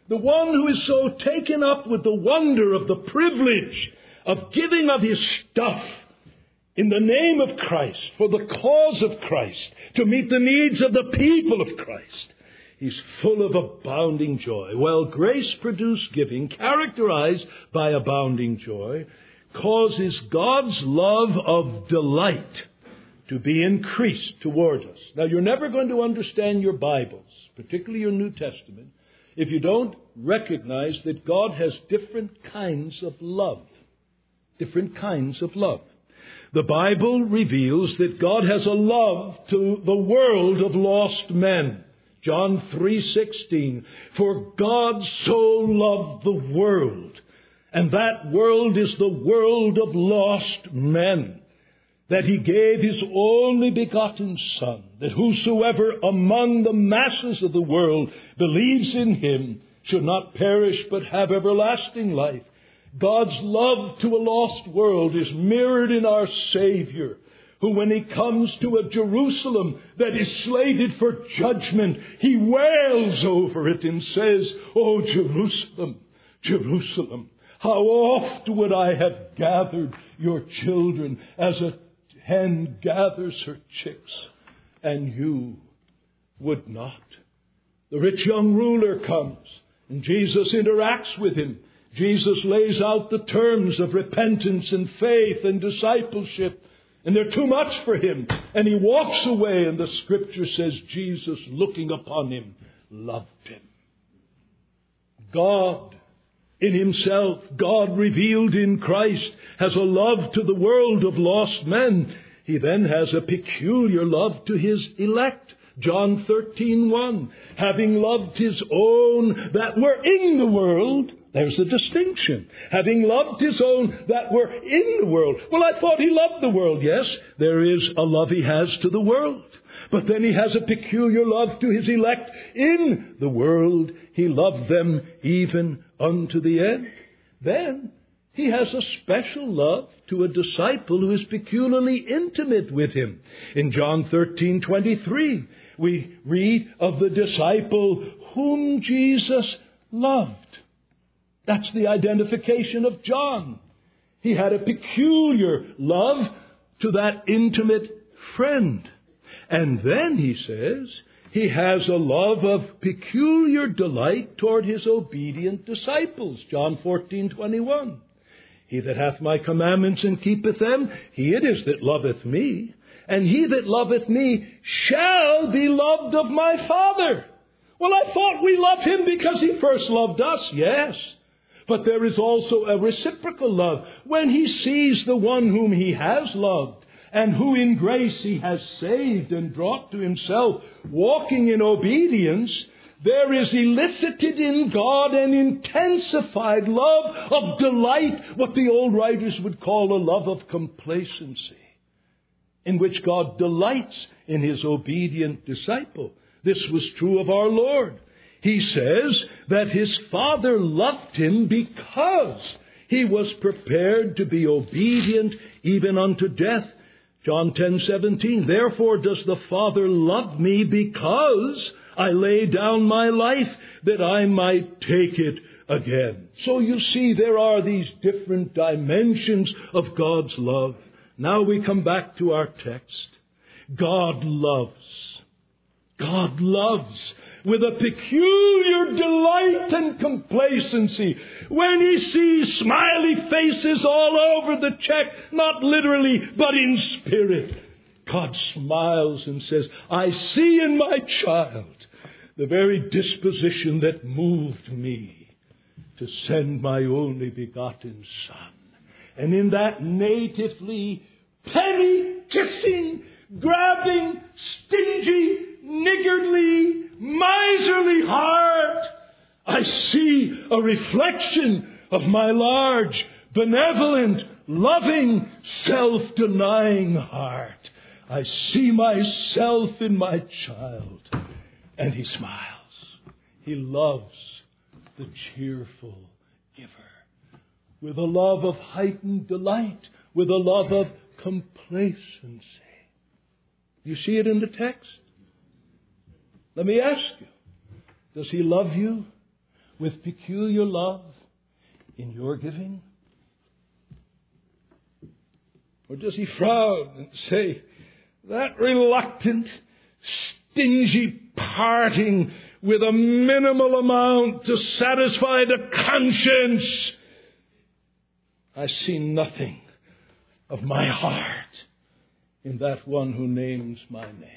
The one who is so taken up with the wonder of the privilege of giving of his stuff in the name of Christ, for the cause of Christ, to meet the needs of the people of Christ. He's full of abounding joy. Well, grace-produced giving, characterized by abounding joy, causes God's love of delight to be increased toward us. Now, you're never going to understand your Bibles, particularly your New Testament, if you don't recognize that God has different kinds of love. Different kinds of love. The Bible reveals that God has a love to the world of lost men. John 3:16, for God so loved the world, and that world is the world of lost men, that He gave His only begotten Son, that whosoever among the masses of the world believes in Him should not perish but have everlasting life. God's love to a lost world is mirrored in our Savior, who when He comes to a Jerusalem that is slated for judgment, He wails over it and says, "Oh, Jerusalem, Jerusalem, how oft would I have gathered your children as a hen gathers her chicks, and you would not." The rich young ruler comes, and Jesus interacts with him. Jesus lays out the terms of repentance and faith and discipleship, and they're too much for him. And he walks away, and the Scripture says Jesus, looking upon him, loved him. God in Himself, God revealed in Christ, has a love to the world of lost men. He then has a peculiar love to His elect. John 13:1, having loved His own that were in the world. There's a distinction. Having loved His own that were in the world. Well, I thought He loved the world. Yes, there is a love He has to the world. But then He has a peculiar love to His elect in the world. He loved them even unto the end. Then He has a special love to a disciple who is peculiarly intimate with Him. In John 13:23, we read of the disciple whom Jesus loved. That's the identification of John. He had a peculiar love to that intimate friend. And then he says, he has a love of peculiar delight toward His obedient disciples. John 14:21. He that hath my commandments and keepeth them, he it is that loveth me. And he that loveth me shall be loved of my Father. Well, I thought we love Him because He first loved us. Yes. But there is also a reciprocal love. When He sees the one whom He has loved, and who in grace He has saved and brought to Himself, walking in obedience, there is elicited in God an intensified love of delight, what the old writers would call a love of complacency, in which God delights in His obedient disciple. This was true of our Lord. He says that His Father loved Him because He was prepared to be obedient even unto death. John 10:17, therefore does the Father love me because I lay down my life that I might take it again. So you see, there are these different dimensions of God's love. Now we come back to our text. God loves. God loves with a peculiar delight and complacency when He sees smiley faces all over the check, not literally, but in spirit. God smiles and says, I see in my child the very disposition that moved me to send my only begotten Son. And in that natively penny-kissing, grabbing, stingy, niggardly, miserly heart, I see a reflection of my large, benevolent, loving, self-denying heart. I see myself in my child, and He smiles. He loves the cheerful giver with a love of heightened delight, with a love of complacency. You see it in the text? Let me ask you, does He love you with peculiar love in your giving? Or does he frown and say, that reluctant, stingy parting with a minimal amount to satisfy the conscience, I see nothing of my heart in that one who names my name.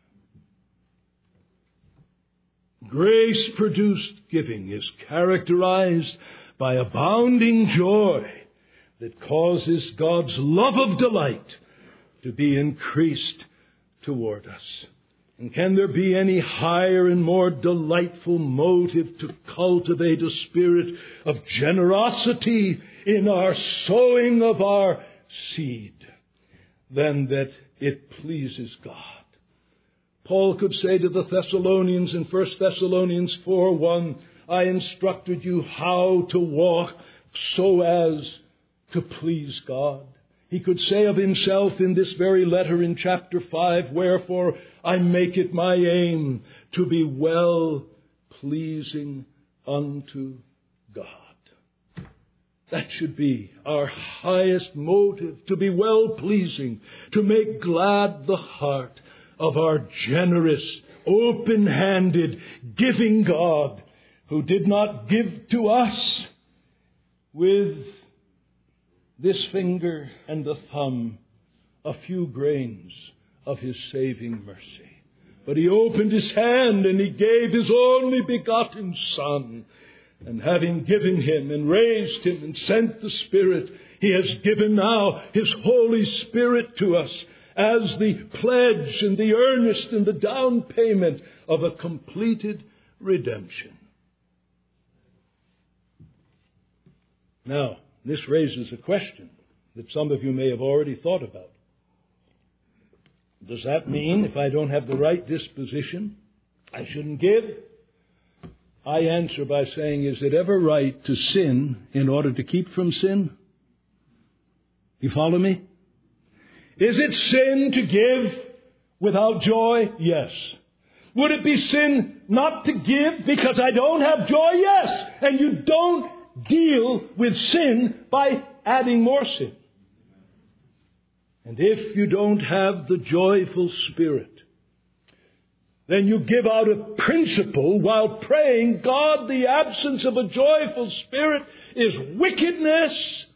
Grace-produced giving is characterized by abounding joy that causes God's love of delight to be increased toward us. And can there be any higher and more delightful motive to cultivate a spirit of generosity in our sowing of our seed than that it pleases God? Paul could say to the Thessalonians in 1 Thessalonians 4:1, I instructed you how to walk so as to please God. He could say of himself in this very letter in chapter 5, wherefore I make it my aim to be well pleasing unto God. That should be our highest motive, to be well pleasing, to make glad the heart of our generous, open-handed, giving God, who did not give to us with this finger and the thumb a few grains of His saving mercy. But He opened His hand and He gave His only begotten Son. And having given Him and raised Him and sent the Spirit, He has given now His Holy Spirit to us as the pledge and the earnest and the down payment of a completed redemption. Now, this raises a question that some of you may have already thought about. Does that mean if I don't have the right disposition, I shouldn't give? I answer by saying, is it ever right to sin in order to keep from sin? You follow me? Is it sin to give without joy? Yes. Would it be sin not to give because I don't have joy? Yes. And you don't deal with sin by adding more sin. And if you don't have the joyful spirit, then you give out a principle while praying, God, the absence of a joyful spirit is wickedness.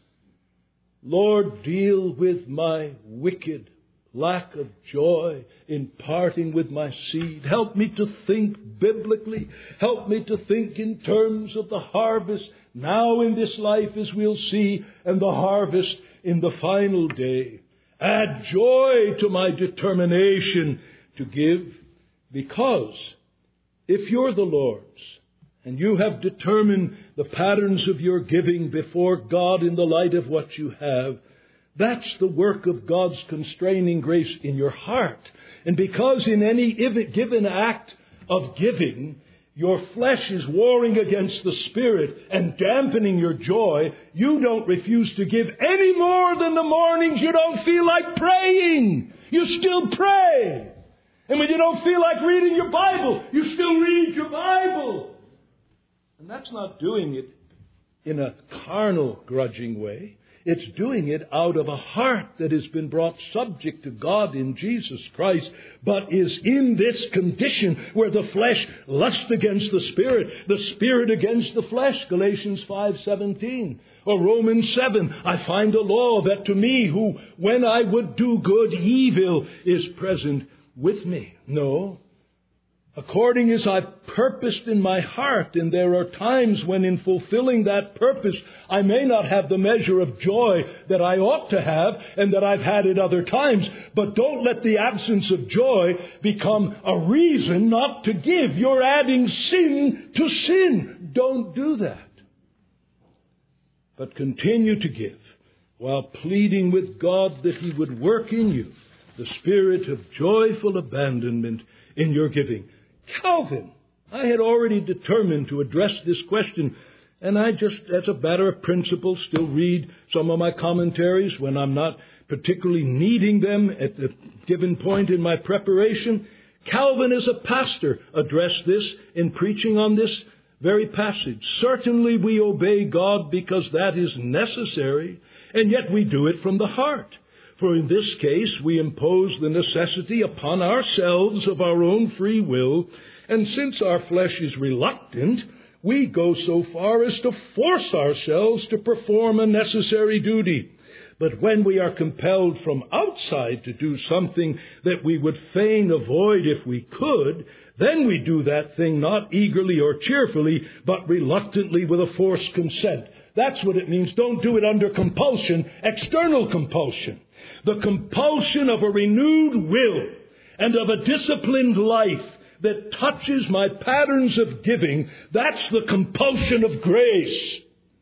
Lord, deal with my wicked lack of joy in parting with my seed. Help me to think biblically. Help me to think in terms of the harvest now in this life, as we'll see, and the harvest in the final day. Add joy to my determination to give, because if you're the Lord's and you have determined the patterns of your giving before God in the light of what you have, that's the work of God's constraining grace in your heart. And because in any given act of giving, your flesh is warring against the Spirit and dampening your joy, you don't refuse to give any more than the mornings you don't feel like praying. You still pray. And when you don't feel like reading your Bible, you still read your Bible. And that's not doing it in a carnal, grudging way. It's doing it out of a heart that has been brought subject to God in Jesus Christ, but is in this condition where the flesh lusts against the Spirit against the flesh, Galatians 5:17. Or Romans 7, I find a law that to me who, when I would do good, evil is present with me. No. According as I've purposed in my heart, and there are times when in fulfilling that purpose, I may not have the measure of joy that I ought to have and that I've had at other times. But don't let the absence of joy become a reason not to give. You're adding sin to sin. Don't do that. But continue to give while pleading with God that He would work in you the spirit of joyful abandonment in your giving. Calvin, I had already determined to address this question, and I just, as a matter of principle, still read some of my commentaries when I'm not particularly needing them at the given point in my preparation. Calvin, as a pastor, addressed this in preaching on this very passage. Certainly we obey God because that is necessary, and yet we do it from the heart. For in this case we impose the necessity upon ourselves of our own free will, and since our flesh is reluctant, we go so far as to force ourselves to perform a necessary duty. But when we are compelled from outside to do something that we would fain avoid if we could, then we do that thing not eagerly or cheerfully, but reluctantly with a forced consent. That's what it means. Don't do it under compulsion, external compulsion. The compulsion of a renewed will and of a disciplined life that touches my patterns of giving, that's the compulsion of grace.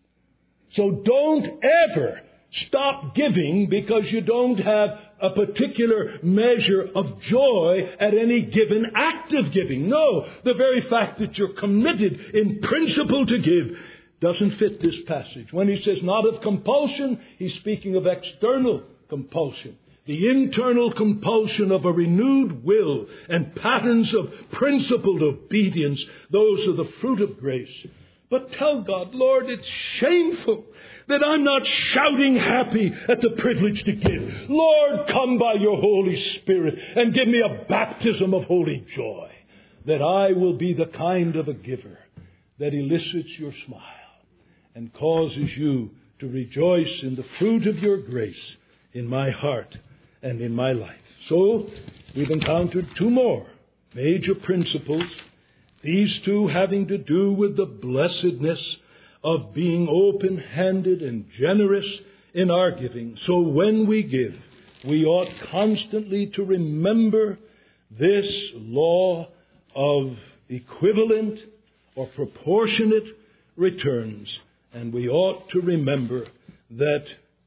So don't ever stop giving because you don't have a particular measure of joy at any given act of giving. No, the very fact that you're committed in principle to give doesn't fit this passage. When he says not of compulsion, he's speaking of external compulsion. The internal compulsion of a renewed will and patterns of principled obedience, those are the fruit of grace. But tell God, Lord, it's shameful that I'm not shouting happy at the privilege to give. Lord, come by your Holy Spirit and give me a baptism of holy joy, that I will be the kind of a giver that elicits your smile and causes you to rejoice in the fruit of your grace in my heart and in my life. So, we've encountered two more major principles, these two having to do with the blessedness of being open-handed and generous in our giving. So when we give, we ought constantly to remember this law of equivalent or proportionate returns. And we ought to remember that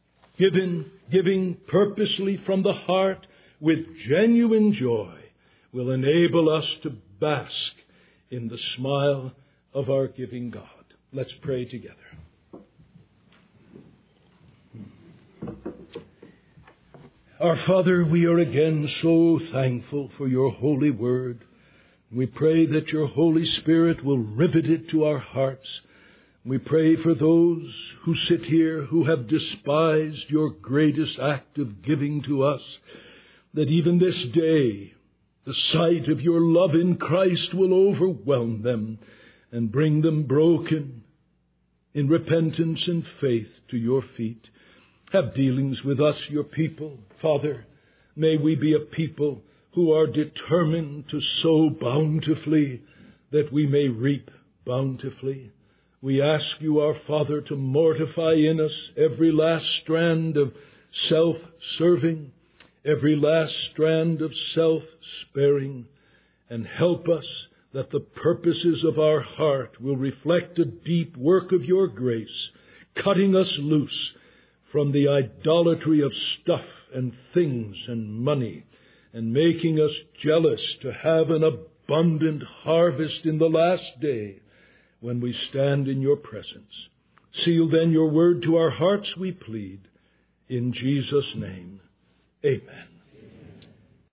giving purposely from the heart with genuine joy will enable us to bask in the smile of our giving God. Let's pray together. Our Father, we are again so thankful for your holy word. We pray that your Holy Spirit will rivet it to our hearts. We pray for those who sit here who have despised your greatest act of giving to us, that even this day the sight of your love in Christ will overwhelm them and bring them broken in repentance and faith to your feet. Have dealings with us, your people. Father, may we be a people who are determined to sow bountifully that we may reap bountifully. We ask you, our Father, to mortify in us every last strand of self-serving, every last strand of self-sparing, and help us that the purposes of our heart will reflect a deep work of your grace, cutting us loose from the idolatry of stuff and things and money, and making us jealous to have an abundant harvest in the last day when we stand in your presence. Seal then your word to our hearts, we plead. In Jesus' name, amen.